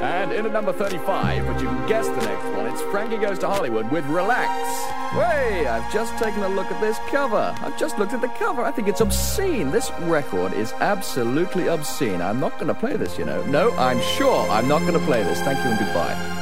And in at number 35, but you can guess the next one, it's Frankie Goes to Hollywood with Relax. Wait, I've just taken a look at this cover. I've just looked at the cover. I think it's obscene. This record is absolutely obscene. I'm not going to play this, you know. No, I'm sure I'm not going to play this. Thank you and goodbye.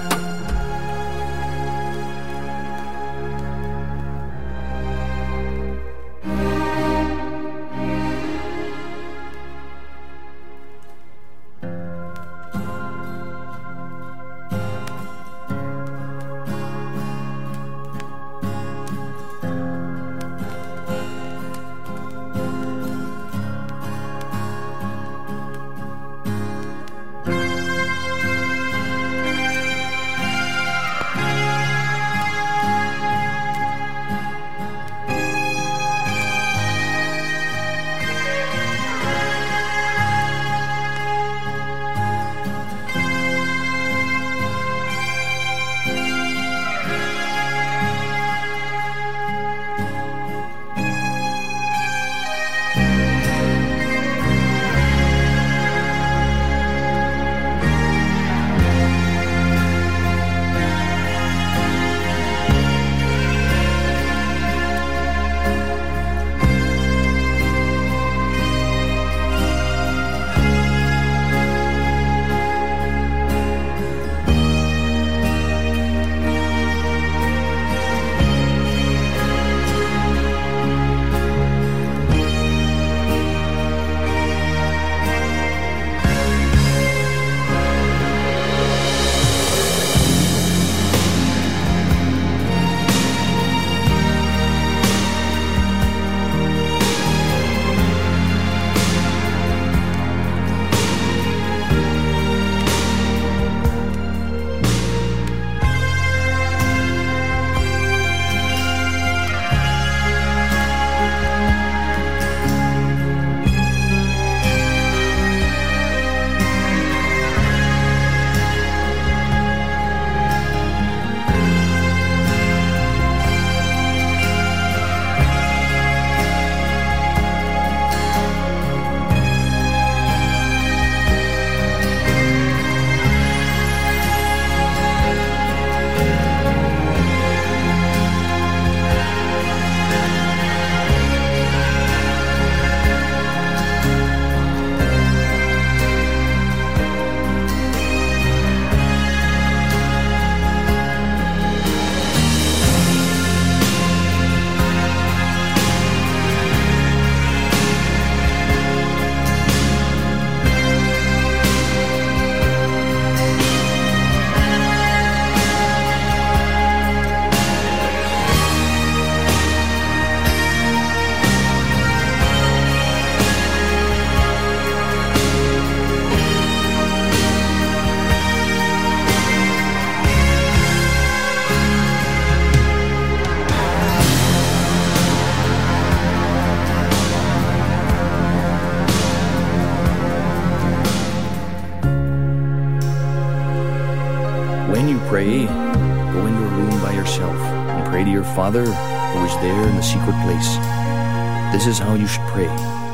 Pray, go into a room by yourself and pray to your Father who is there in the secret place. This is how you should pray.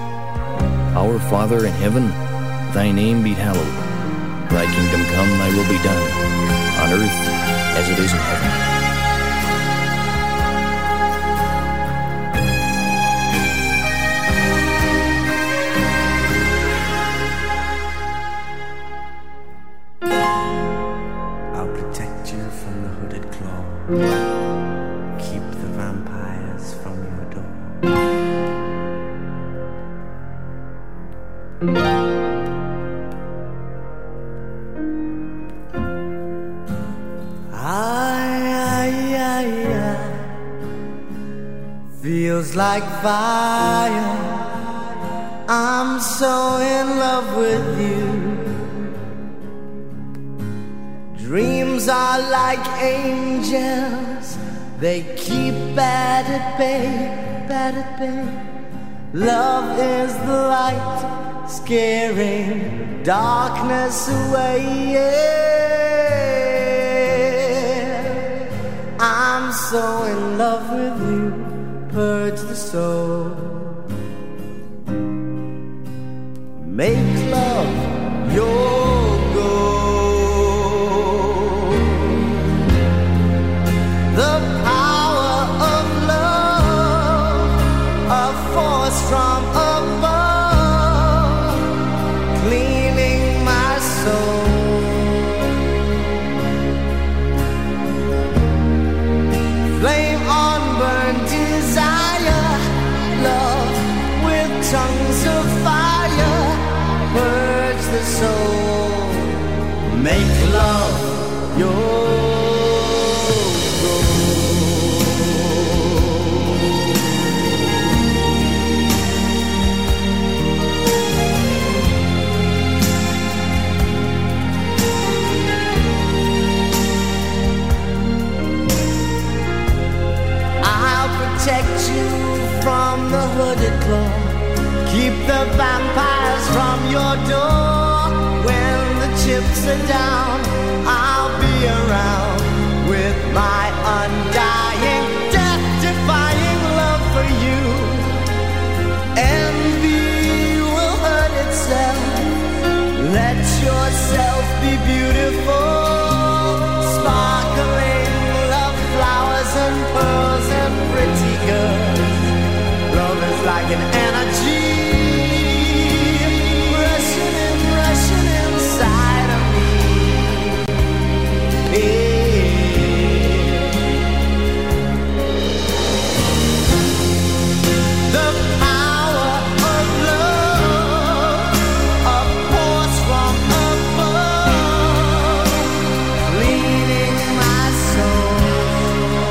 Our Father in heaven, thy name be hallowed. Thy kingdom come, thy will be done, on earth as it is in heaven. Keep the vampires from your door. Feels like fire. I'm so in love with you. Dreams are like angels, they keep bad at bay. Love is the light, scaring darkness away. Yeah. I'm so in love with you, purge the soul. Make love your goal. make love your protect you from the hooded claw. Keep the vampires from your door. When the chips are down, I'll be around with my undying, death-defying love for you. Envy will hurt itself. Let yourself be beautiful, sparkling love flowers and pearls and pretty girls. Love is like an energy rushing inside of me. The power of love, a force from above, leading my soul.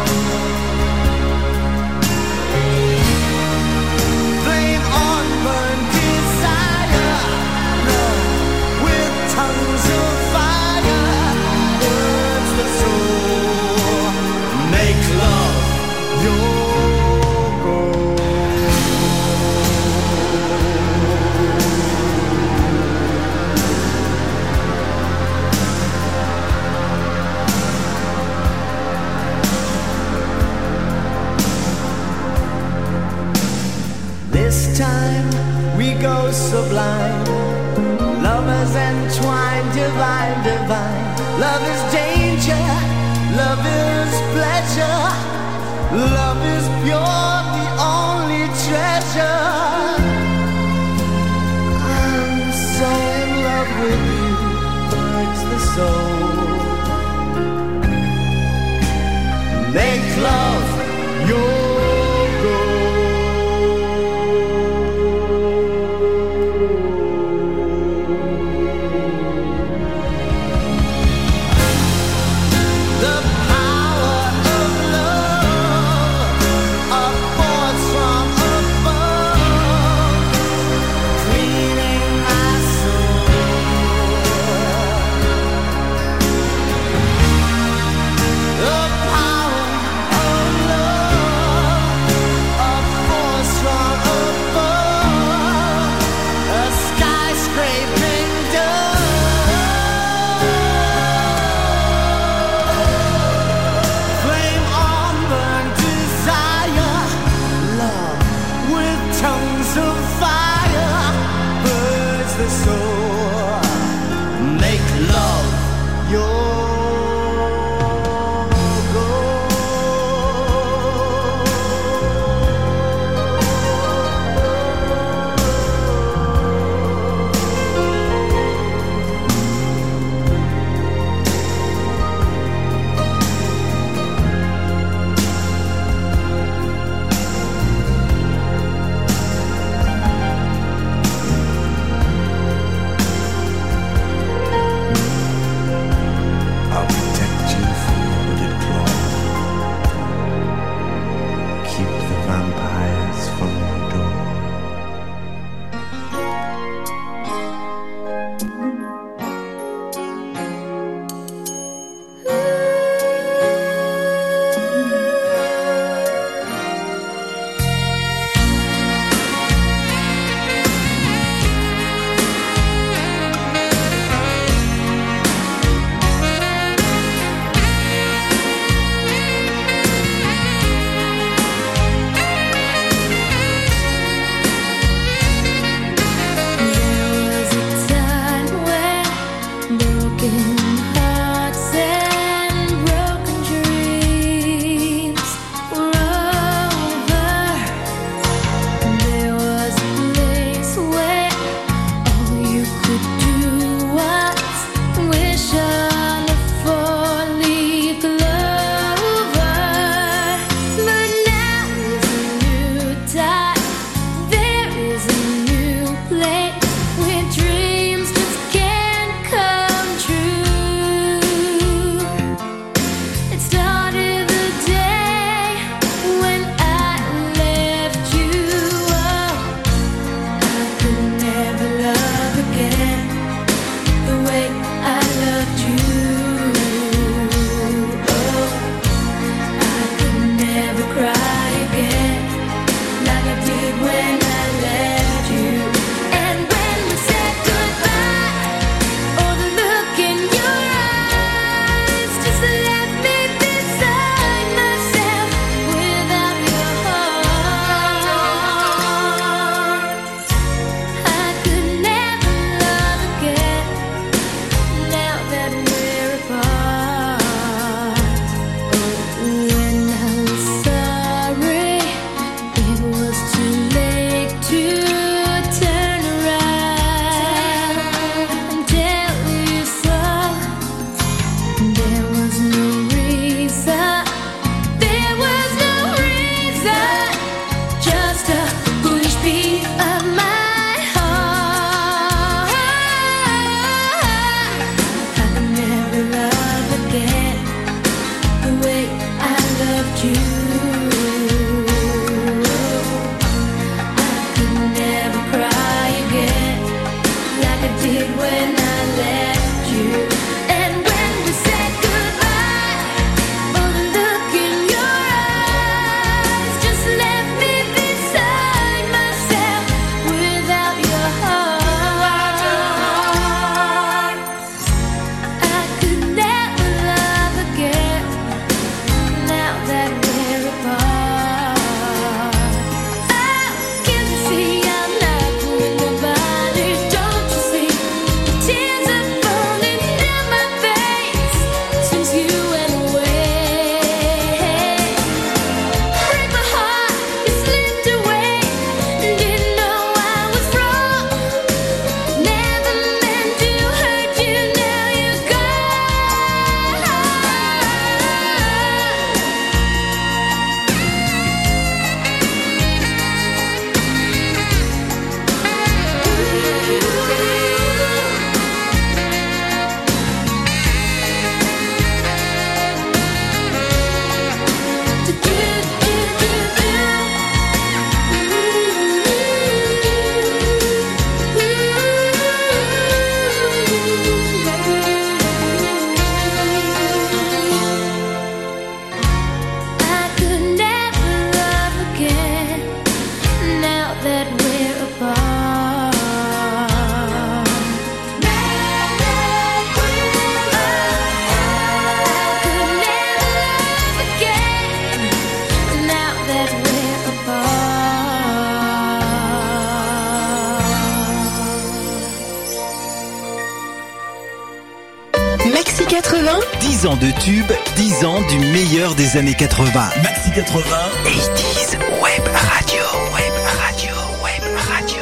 Flame on, burn desire, love with tongues of fire, words that soar. Make love your goal. This time we go sublime, lovers entwined, divine, divine. Love is danger, love is pleasure, love is pure, the only treasure. I'm so in love with you, hurts the soul. Make love your goal. The power of love, a force from above, cleaning my soul. The power of love. Maxi 80. 10 ans de tube, 10 ans du meilleur des années 80. Maxi 80. 80s Web Radio. Web Radio. Web Radio.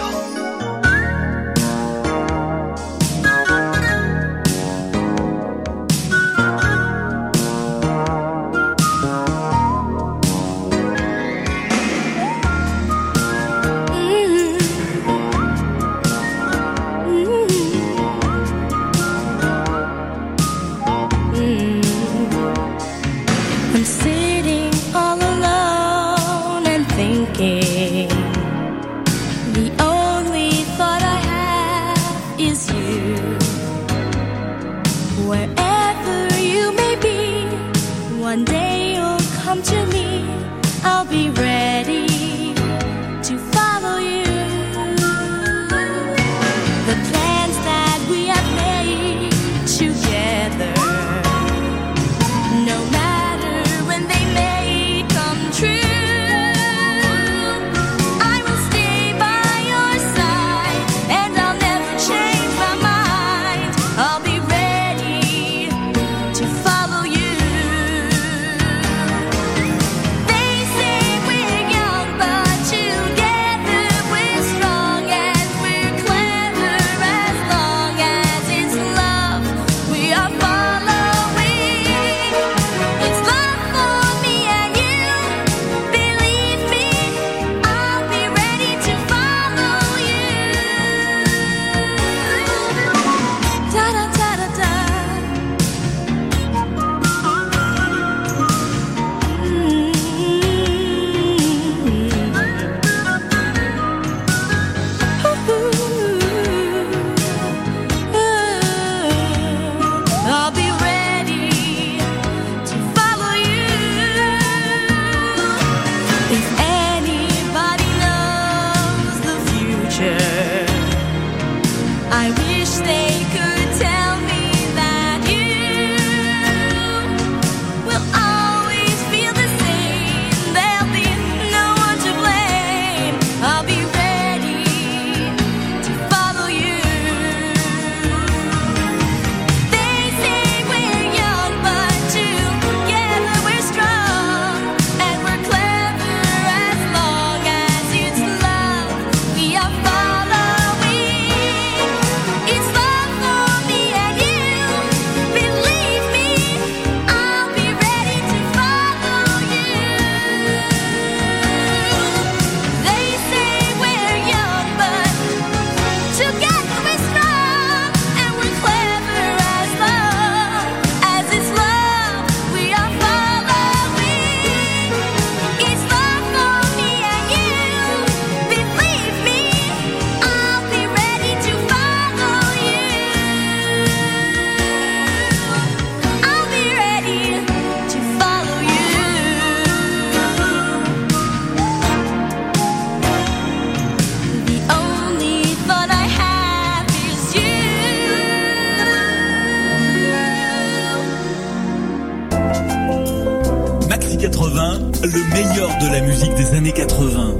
Le meilleur de la musique des années 80.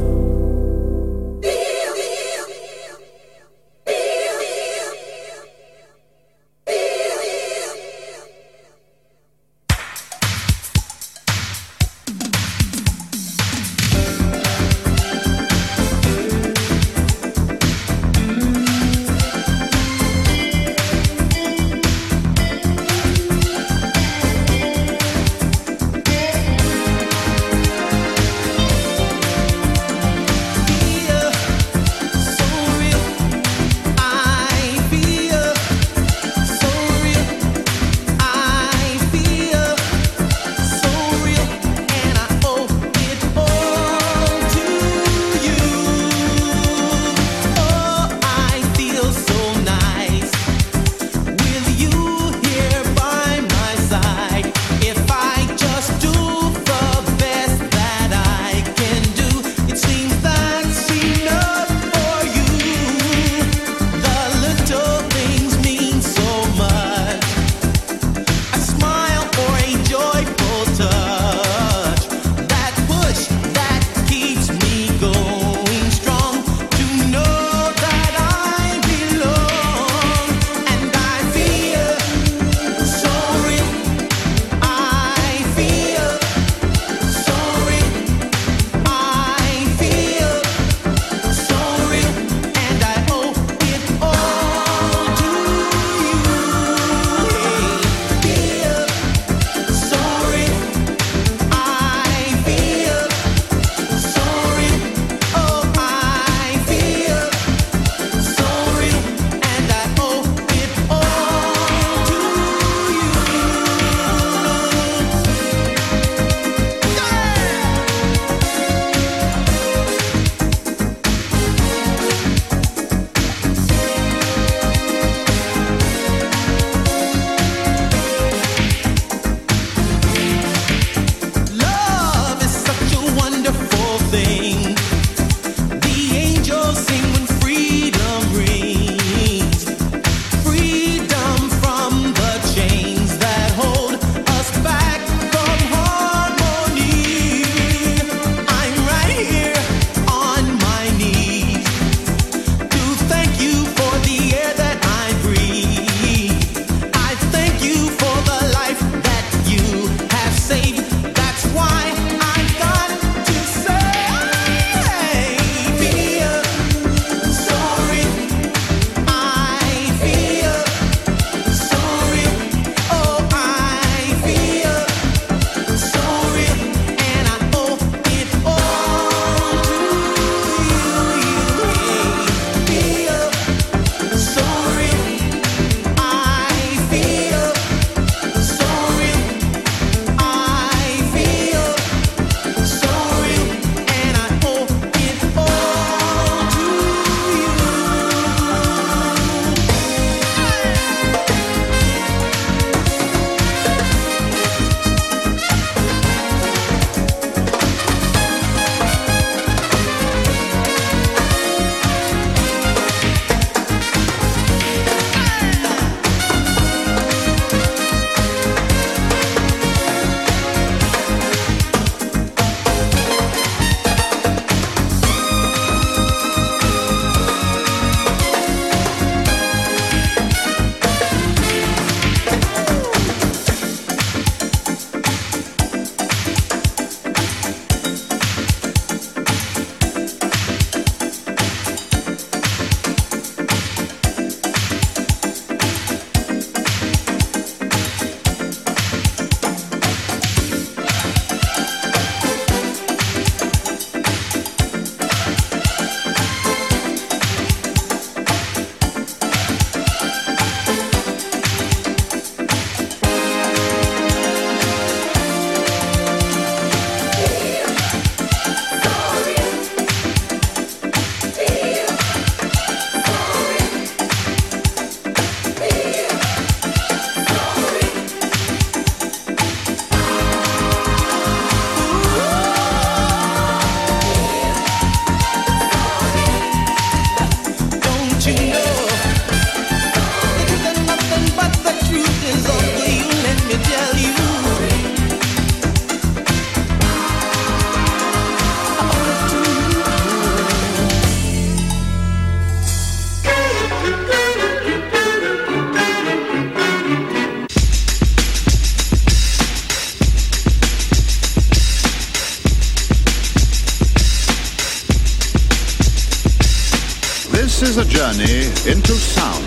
is a journey into sound.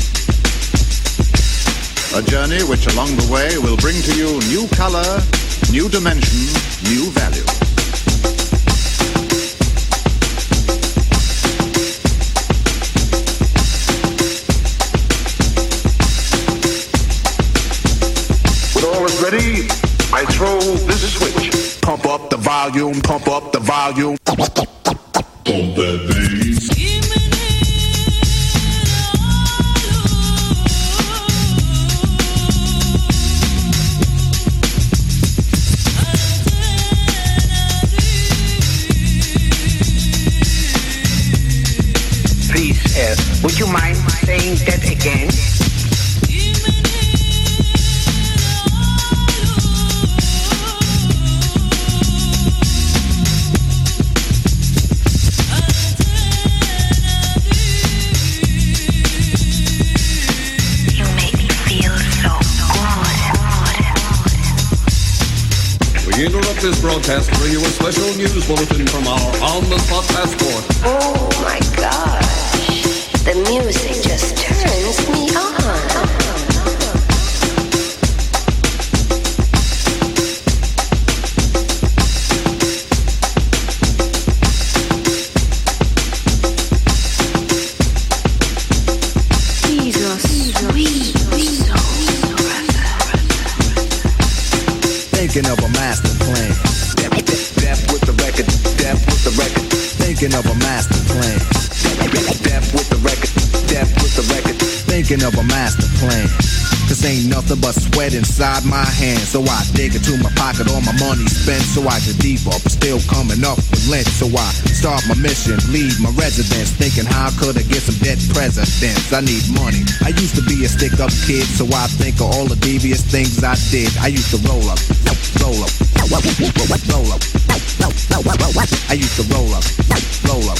A journey which along the way will bring to you new color, new dimension, new value. When all is ready, I throw this switch. Pump up the volume, pump up the volume. Pump that bass. Please, would you mind saying that again? We interrupt this broadcast to bring you a special news bulletin from our on-the-spot passport. Oh my gosh, the music just turns me on. Thinking of a master plan. Death with the record. Death with the record. Thinking of a master plan. Death with the record. Death with the record. Thinking of a master plan. This ain't nothing but sweat inside my hands. So I dig into my pocket, all my money spent. So I get deeper, but still coming up with lint. So I start my mission, leave my residence. Thinking how could I get some dead presidents? I need money. I used to be a stick-up kid, so I think of all the devious things I did. I used to roll up, roll up, roll up. I used to roll up, roll up.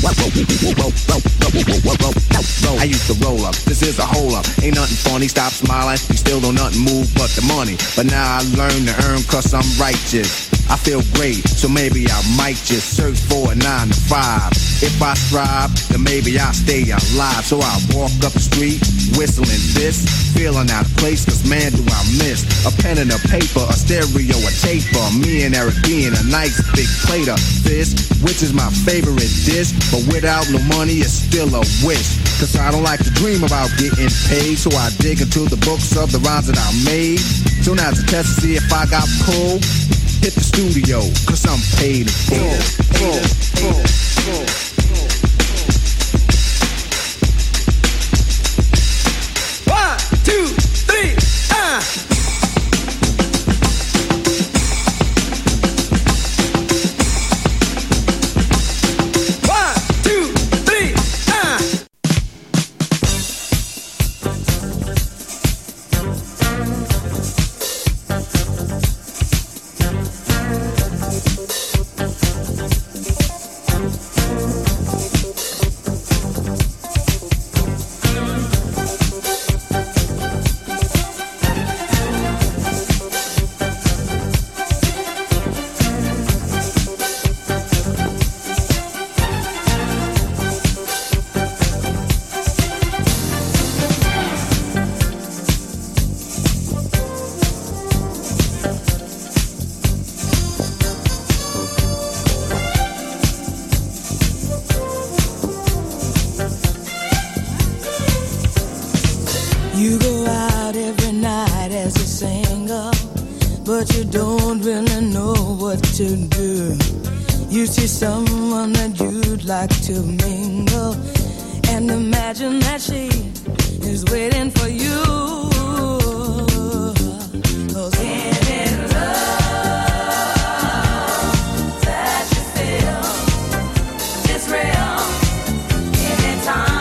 I used to roll up. This is a hole up. Ain't nothing funny. Stop smiling. You still don't nothing move but the money. But now I learn to earn 'cause I'm righteous. I feel great, so maybe I might just search for a 9 to 5. If I strive, then maybe I'll stay alive. So I walk up the street, whistling this, feeling out of place, 'cause man do I miss a pen and a paper, a stereo, a taper. Me and Eric being a nice big plate of fish, which is my favorite dish. But without no money, it's still a wish. 'Cause I don't like to dream about getting paid, so I dig into the books of the rhymes that I made. So now to test to see if I got pulled, hit the studio, 'cause I'm paid in full. One, two, three, You go out every night as a singer, but you don't really know what to do. You see someone that you'd like to mingle and imagine that she is waiting for you. 'Cause in love that you feel is real anytime.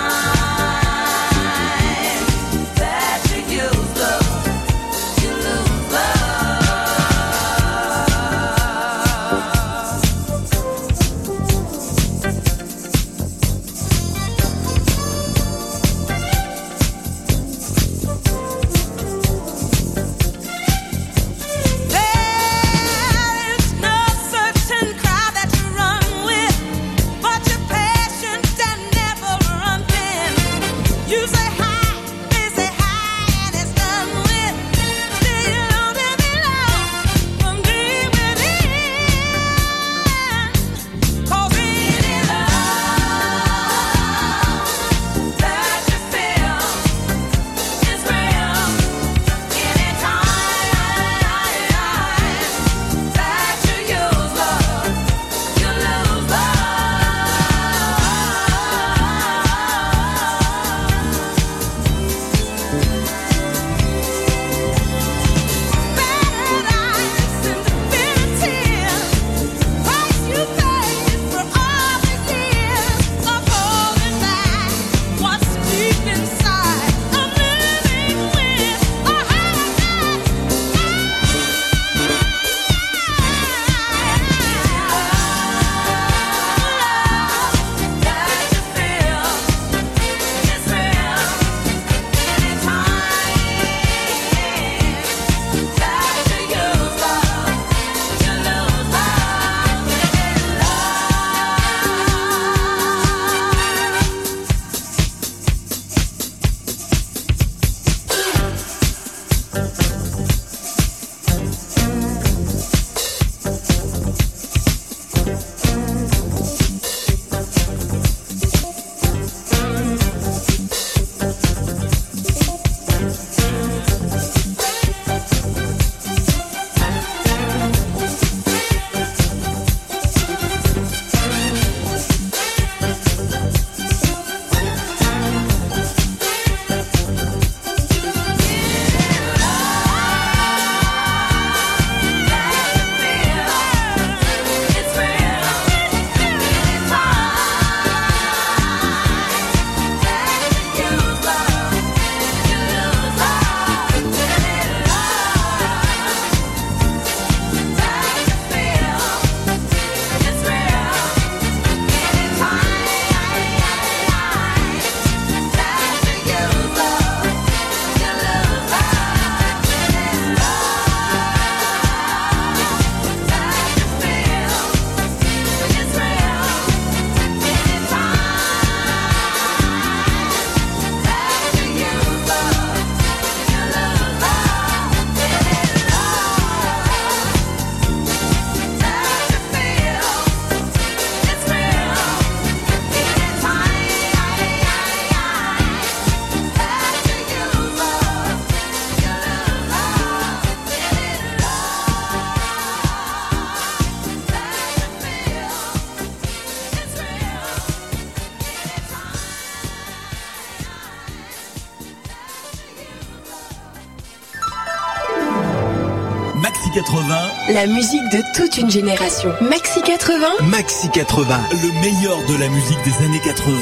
Maxi 80. La musique de toute une génération. Maxi 80. Maxi 80. Le meilleur de la musique des années 80.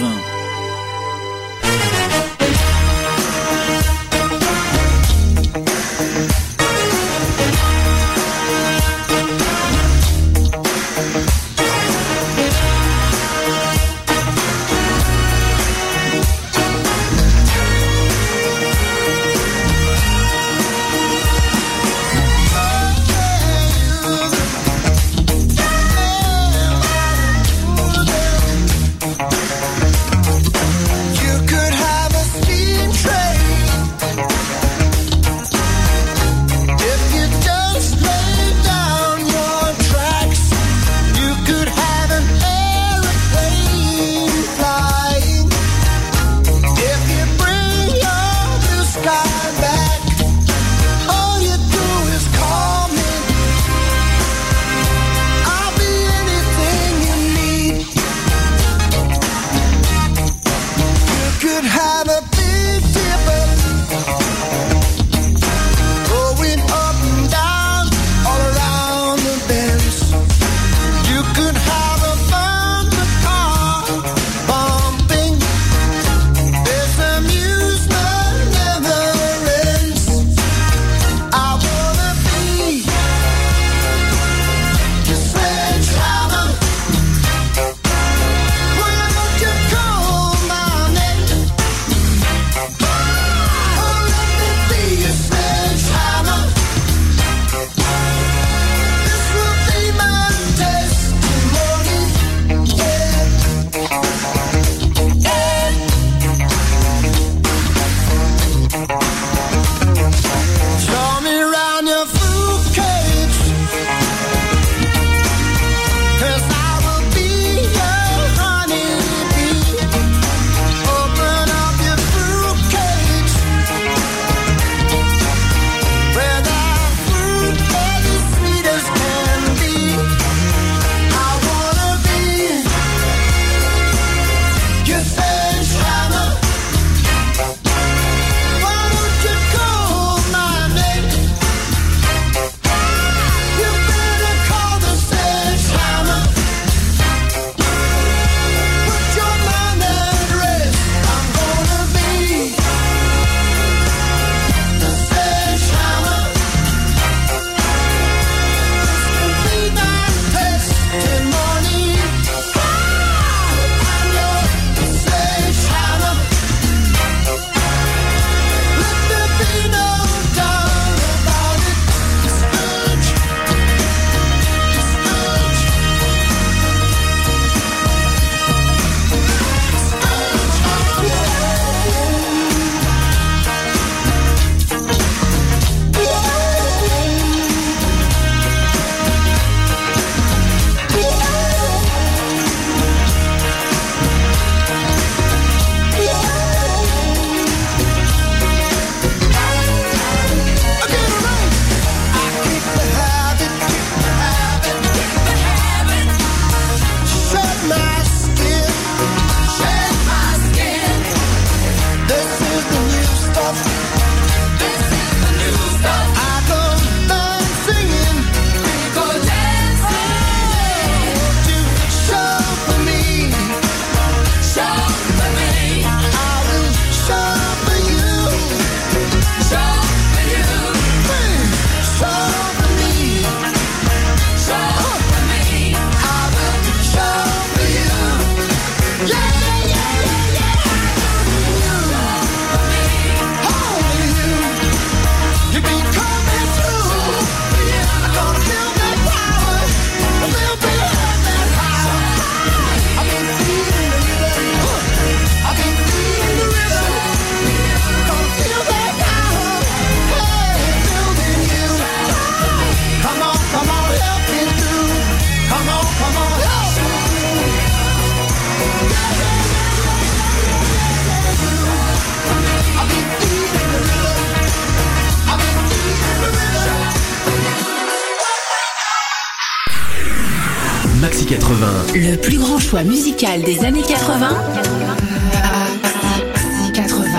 Maxi 80. Le plus grand choix musical des années 80.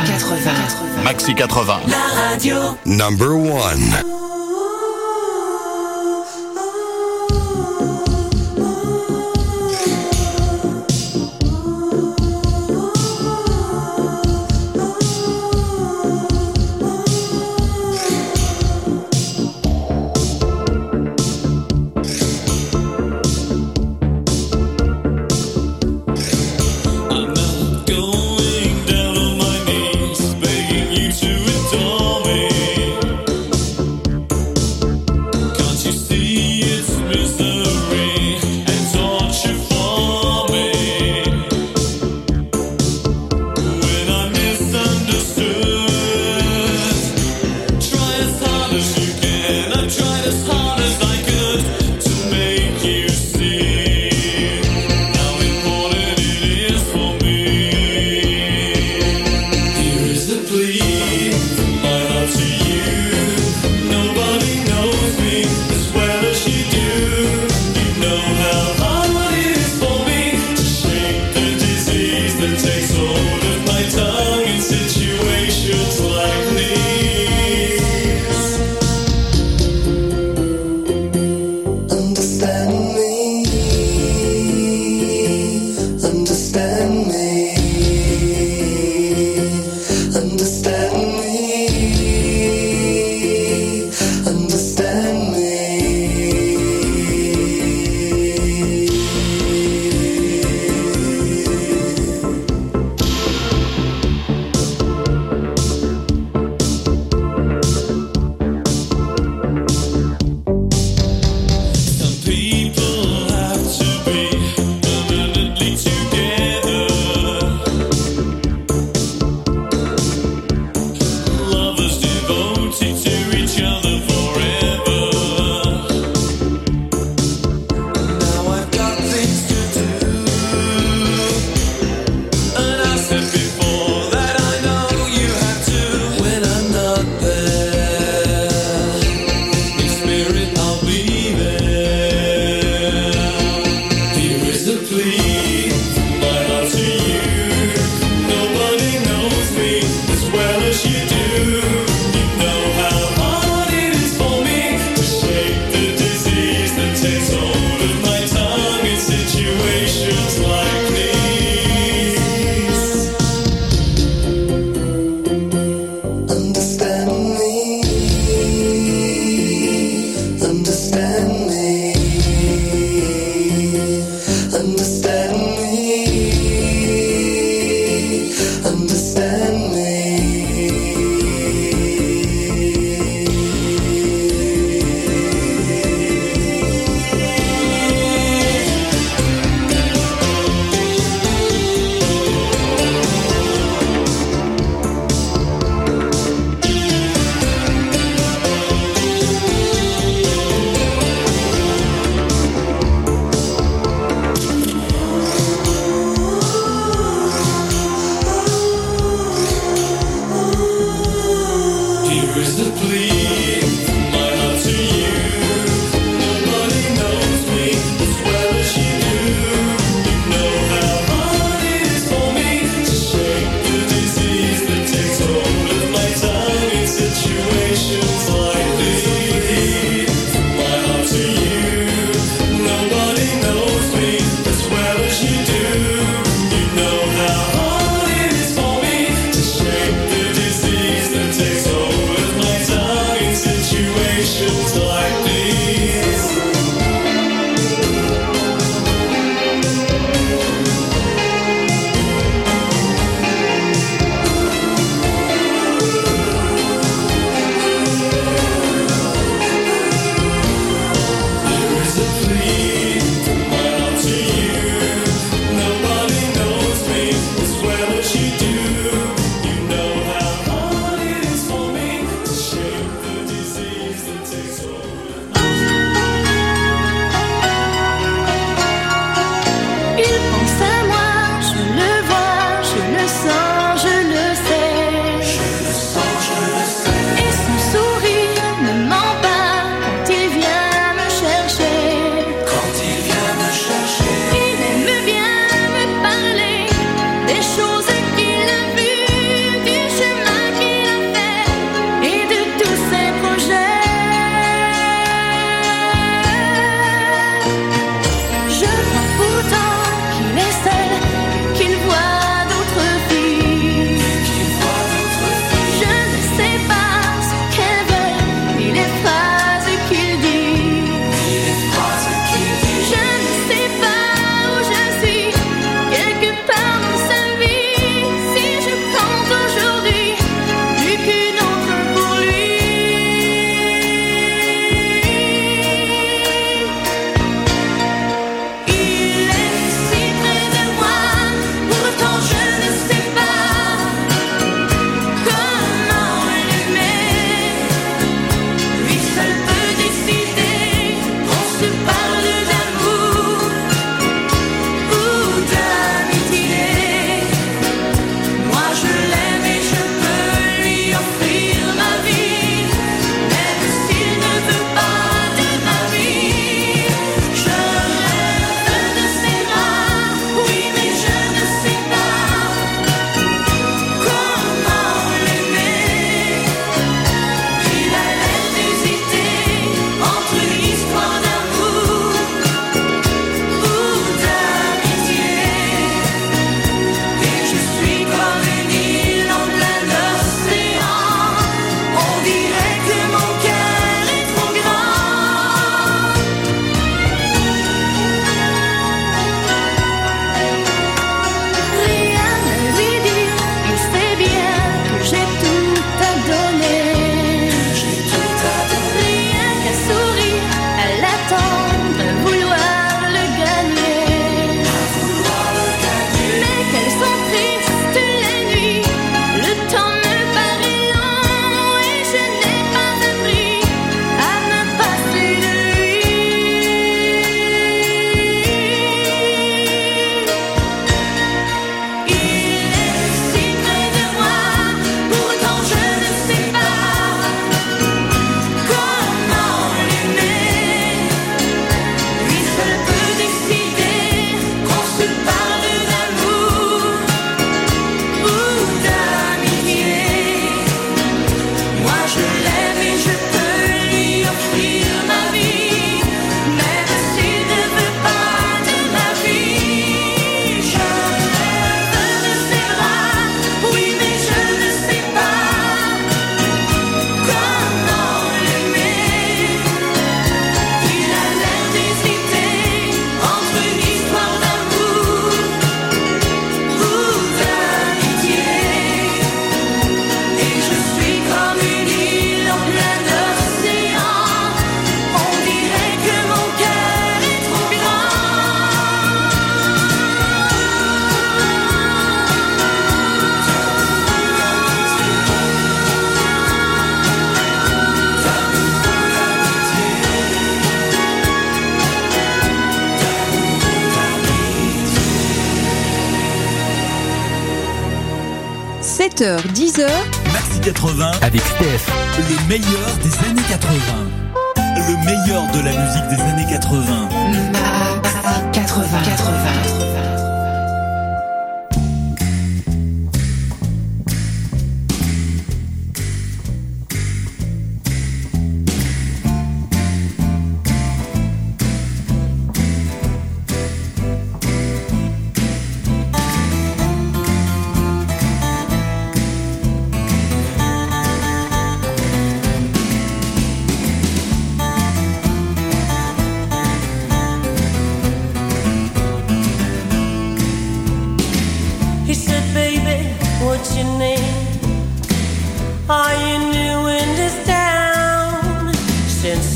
Maxi 80. La radio. Number 1. 7h, 10h. Maxi 80 avec Steph. Le meilleur des années 80. Le meilleur de la musique des années 80. Maxi 80.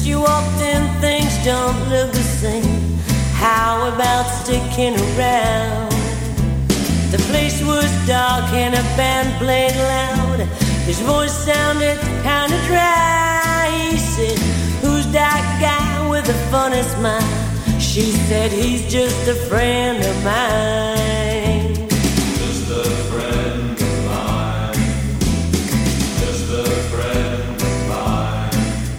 Since you walked in, things don't look the same. How about sticking around? The place was dark and a band played loud. His voice sounded kinda dry. He said, who's that guy with the funny smile? She said, he's just a friend of mine. Just a friend of mine. Just a friend of mine.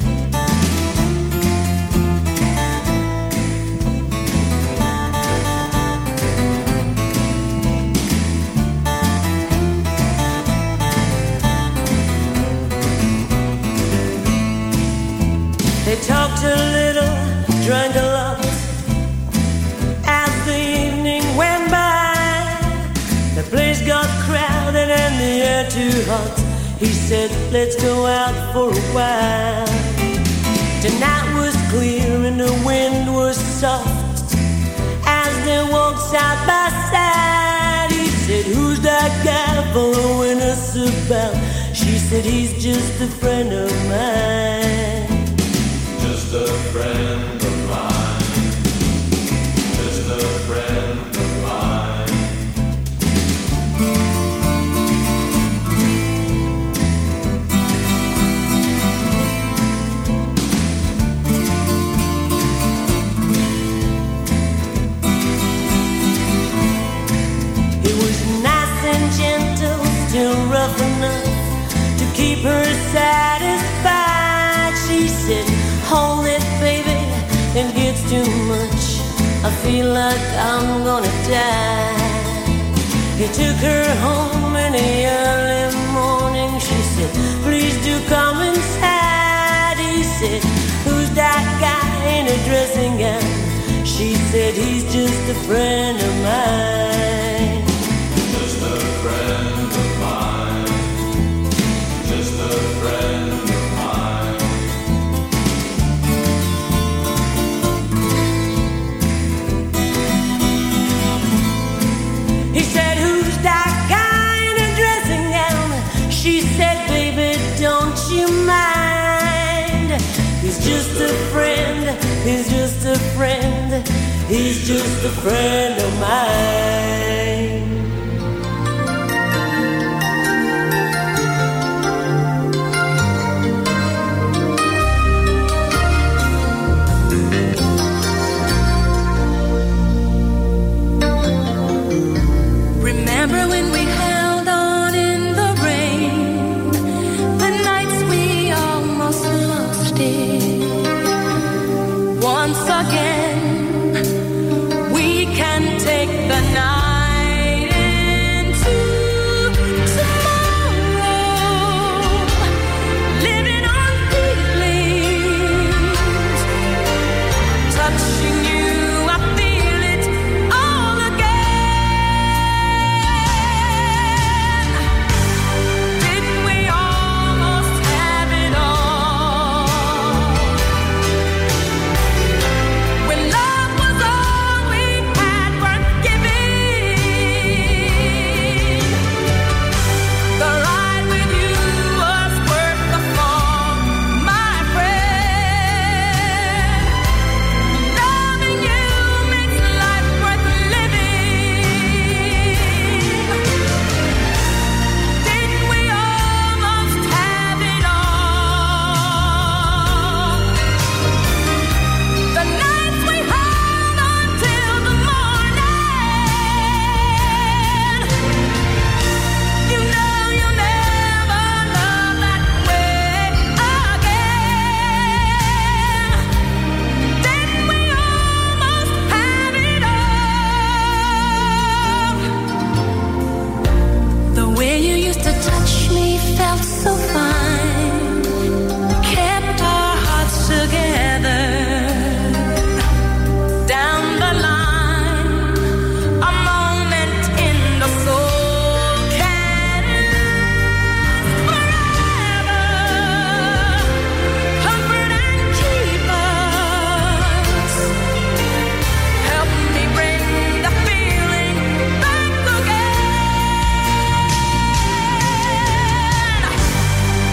They talked a little, drank a lot. As the evening went by, the place got crowded and the air too hot. He said, let's go out for a while. Tonight was clear and the wind was soft. As they walked side by side, he said, who's that guy following us about? She said, he's just a friend of mine. Just a friend of mine. Just a friend of mine. He was nice and gentle, still rough enough to keep her satisfied. She said, hold it, baby, it gets too much. I feel like I'm gonna die. He took her home in the early morning. She said, please do come inside. He said, who's that guy in a dressing gown? She said, he's just a friend of mine. Just a friend of mine. Just a friend of mine. He said, who's that guy in a dressing gown? She said, baby, don't you mind? He's just a friend, he's just a friend, he's just a friend of mine. Remember when we held on in the rain, the nights we almost lost it. Once again, we can take the night into tomorrow, living on feelings, touching you, I feel it all again. Didn't we almost have it all? When love was all we had worth giving, the ride with you was worth the fall, my friend. Loving you makes life worth living. Didn't we almost have it all? The nights we held until the morning. You know you'll never love that way again. Didn't we almost have it all? The way you used to touch me felt so fine, kept our hearts together. Down the line, a moment in the soul can last forever. Comfort and keep us. Help me bring the feeling back again.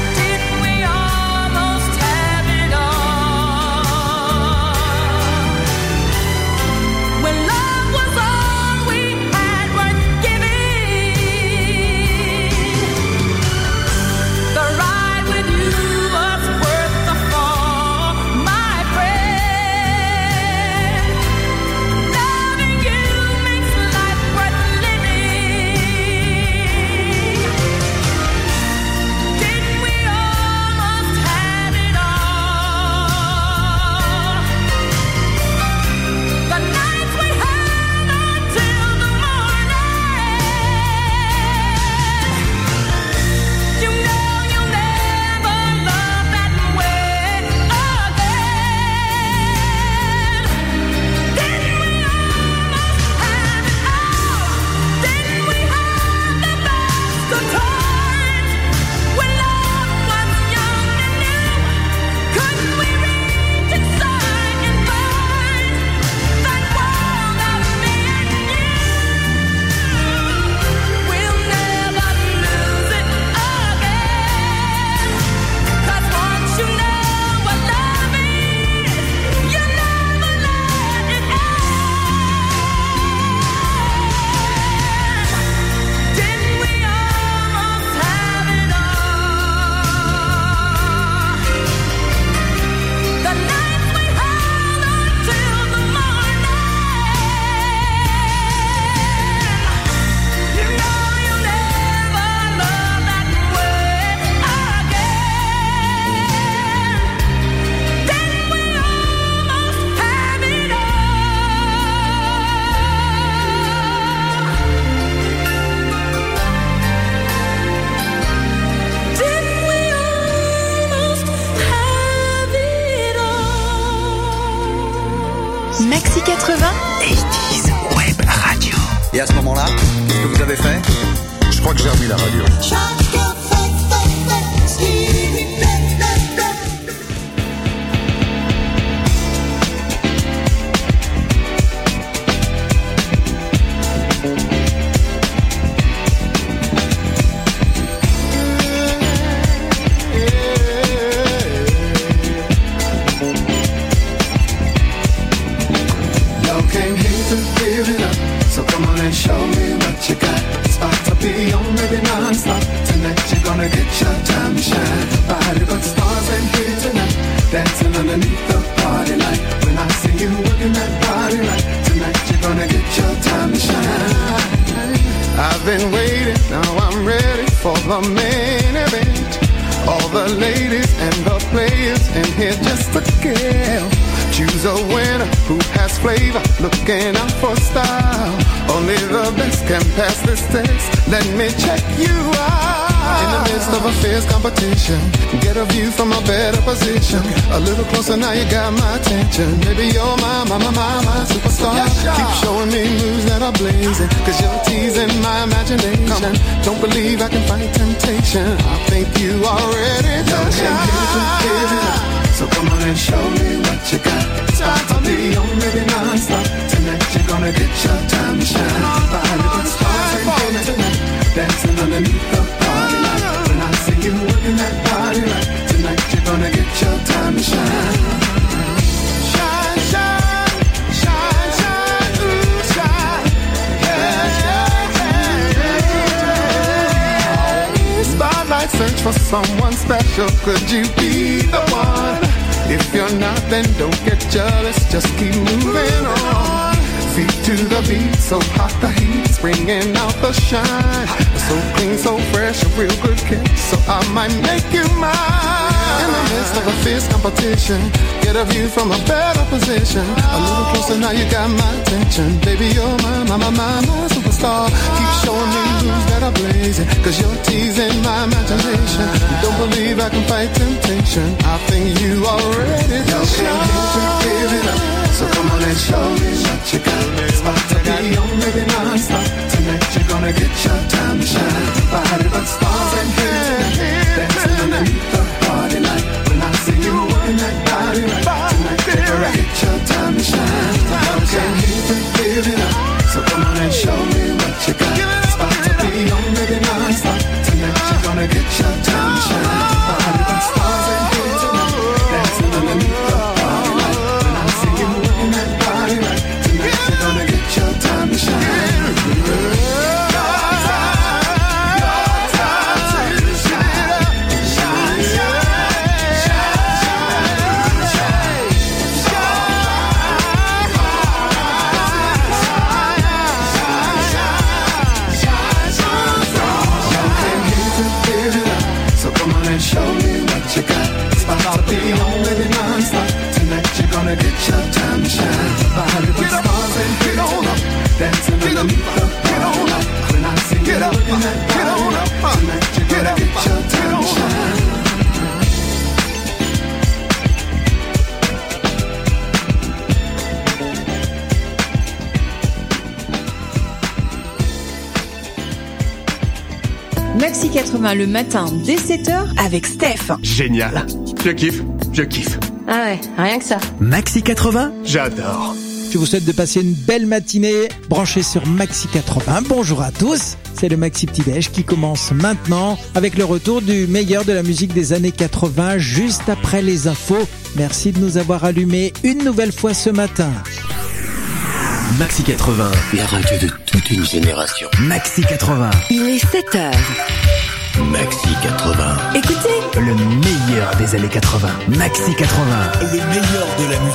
Maxi 80. 80s Web Radio. Et à ce moment-là, qu'est-ce que vous avez fait? Je crois que j'ai remis la radio. Show me what you got. It's about to be on, maybe non-stop. Tonight you're gonna get your time to shine. Body but stars and here tonight, dancing underneath the party light. When I see you working that body right, tonight you're gonna get your time to shine. I've been waiting, now I'm ready for the main event. All the ladies and the players in here just to kill. Choose a winner who has flavor, looking out for style. Only the best can pass this test. Let me check you out. In the midst of a fierce competition, get a view from a better position. A little closer now, you got my attention. Baby, you're my superstar. Keep showing me moves that are blazing, 'cause you're teasing my imagination. Don't believe I can fight temptation. I think you are ready to shine. So come on and show me what you got. It's about to be on, maybe non-stop. Tonight you're gonna get your time to shine. Body but stars and here tonight, dancing underneath the party light. When I see you working that body right, tonight you're gonna get your time to shine. Shine, shine, shine, shine, ooh, shine. Yeah, yeah, yeah. Spotlight search for someone special. Could you be the one? If you're not, then don't get jealous. Just keep moving on. Feet to the beat, so hot the heat's bringing out the shine. So clean, so fresh, a real good kick. So I might make you mine. In the midst of a fierce competition, get a view from a better position. A little closer now, you got my attention. Baby, you're my superstar. Keep showing me moves that are blazing, 'cause you're teasing my imagination. Don't believe I can fight temptation. I think you are ready to shine. Give it up. So come on and show me what you got. It's about to be on, maybe non-stop. Tonight you're gonna get your time to shine. Body but stars and here tonight, dancing underneath the party light. When I see you working that body right, tonight you're gonna get your time to shine. Okay, give it up. So come on and show me what you got. It's about to be on, maybe non-stop. Tonight you're gonna get your time to shine. Body but stars and here tonight, dancing underneath the party light. When I see you working that body right, tonight you're gonna get your time to shine. Show me what you got. It's about to be on, maybe non-stop. Tonight you're gonna get your time to shine. Body with stars and get on up, dancing underneath the party light. When I see you looking that body right, tonight you're gonna get your time to shine. Maxi 80 le matin dès 7h avec Steph. Génial. Je kiffe. Ah ouais, rien que ça. Maxi 80, j'adore. Je vous souhaite de passer une belle matinée branchée sur Maxi 80. Bonjour à tous, c'est le Maxi Petit Déj qui commence maintenant avec le retour du meilleur de la musique des années 80 juste après les infos. Merci de nous avoir allumés une nouvelle fois ce matin. Maxi 80, la radio de toute une génération. Maxi 80. Il est 7h. Maxi 80. Écoutez, le meilleur des années 80. Maxi 80. Le meilleur de la musique.